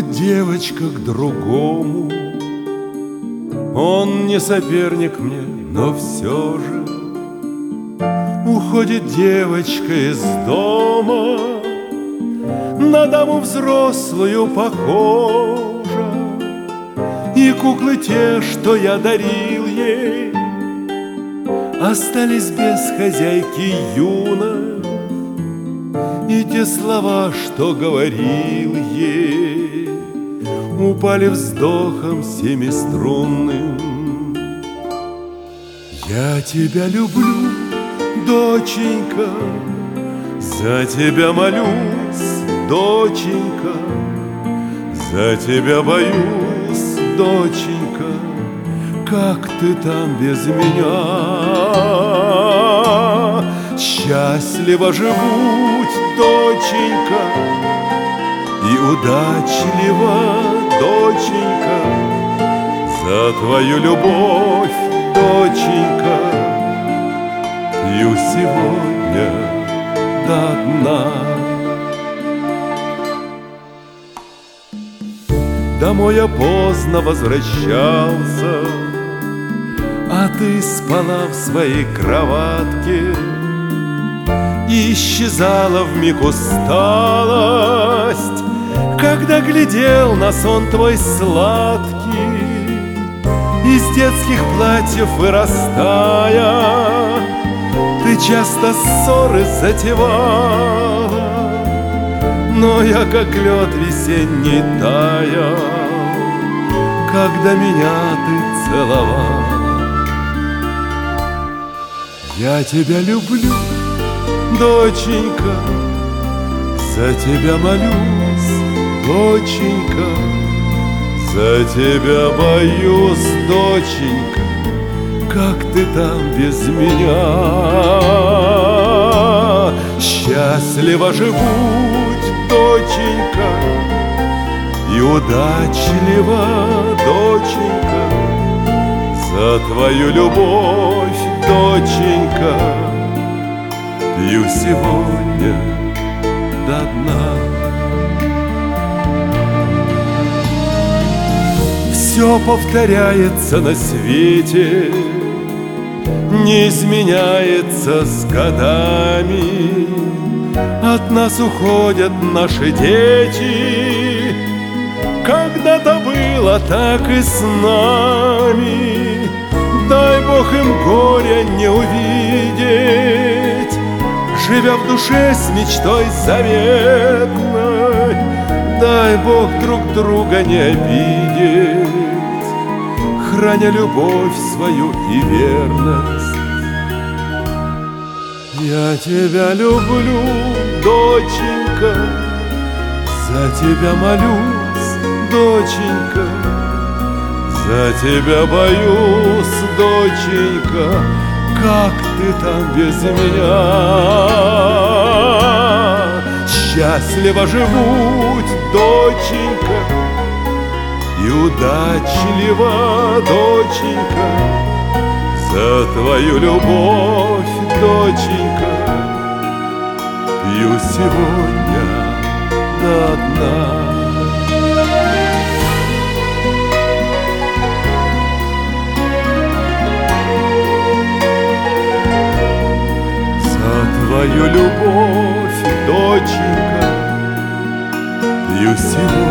Уходит девочка к другому, он не соперник мне, но все же. Уходит девочка из дома, на даму взрослую похожа, и куклы те, что я дарил ей, остались без хозяйки юной. И те слова, что говорил ей, упали вздохом семиструнным. Я тебя люблю, доченька, за тебя молюсь, доченька, за тебя боюсь, доченька, как ты там без меня. Счастливо живу, доченька, и удачлива, доченька, за твою любовь, доченька, пью сегодня до дна. Домой я поздно возвращался, а ты спала в своей кроватке. И исчезала вмиг усталость, когда глядел на сон твой сладкий. Из детских платьев вырастая, ты часто ссоры затевала, но я, как лед весенний, таял, когда меня ты целовала. Я тебя люблю, доченька, за тебя молюсь, доченька, за тебя боюсь, доченька, как ты там без меня. Счастливо живу, доченька, и удачлива, доченька, за твою любовь, доченька, пью сегодня до дна. Все повторяется на свете, не изменяется с годами. От нас уходят наши дети, когда-то было так и с нами. Дай Бог им горя не увидеть, живя в душе с мечтой заветной. Дай Бог друг друга не обидеть, храня любовь свою и верность. Я тебя люблю, доченька, за тебя молюсь, доченька, за тебя боюсь, доченька, как ты там без меня. Счастливо живу, доченька, и удачлива, доченька, за твою любовь, доченька, пью сегодня до дна. Твою любовь, доченька, пью сегодня